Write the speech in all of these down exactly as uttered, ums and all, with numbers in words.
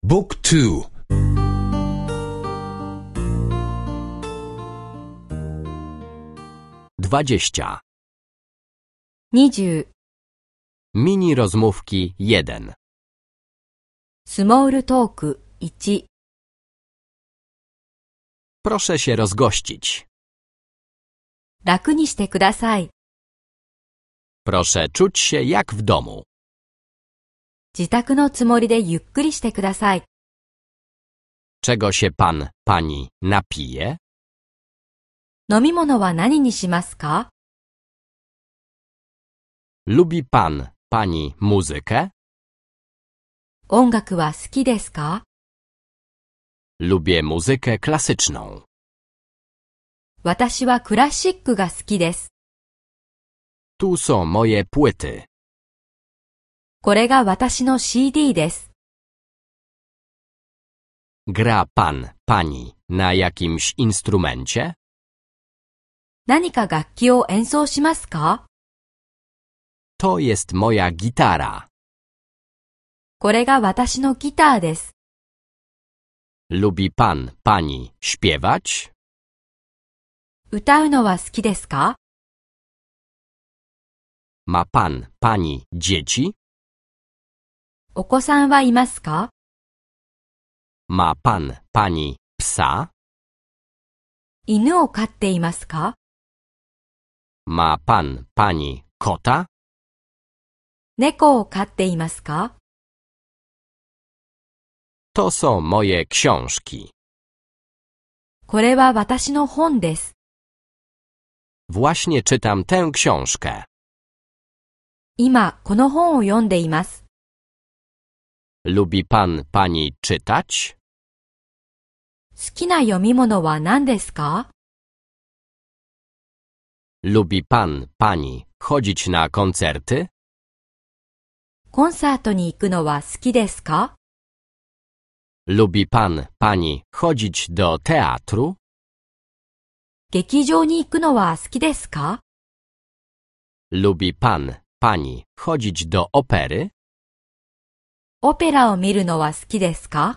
Book two. 20. にじゅう Mini rozmówki jeden. スモールトークいち Proszę się rozgościć. 楽にしてください。 Proszę czuć się jak w domu. 自宅のつもりでゆっくりしてください。 Czego się pan, pani napije? 飲み物は何にしますか？ Lubi pan, pani muzykę? 音楽は好きですか？ Lubię muzykę klasyczną. 私はクラシックが好きです。 Tu są moje płyty. これが私の シーディー です。 Gra pan, pani na jakimś instrumencie? 何か楽器を演奏しますか？ To jest moja gitara. これが私のギターです。 Lubi pan, pani śpiewać? 歌うのは好きですか？ Ma pan, pani dzieci? お子さんはいますか？ Ma pan, pani psa? 犬を飼っていますか？ Ma pan, pani kota? 猫を飼っていますか？ To są moje książki. これは私の本です。 Właśnie czytam tę książkę. 今、この本を読んでいます。 Lubi pan, pani czytać? 好きな読み物は何ですか？ Lubi pan, pani chodzić na koncerty? コンサートに行くのは好きですか？ Lubi pan, pani chodzić do teatru? 劇場に行くのは好きですか？ Lubi pan, pani chodzić do opery? オペラを見るのは好きですか？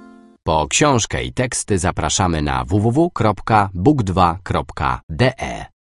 Po książkę i teksty zapraszamy na w w w kropka book dwa kropka d e.